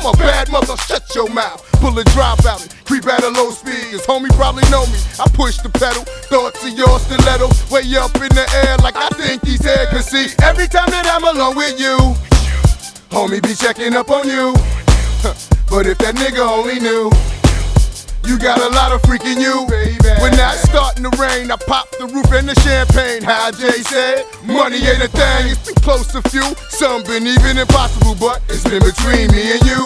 I'm a bad mother, shut your mouth. Bullet drop out it, creep at a low speed. His homie probably know me. I push the pedal, thoughts of your stiletto, way up in the air like I think he's here. Cause see, every time that I'm alone with you, homie be checking up on you. But if that nigga only knew, you got a lot of freaking you, baby. When that's starting to rain, I pop the roof and the champagne. How Jay said, money ain't a thing. It's been close to few, some been even impossible, but it's been between me and you.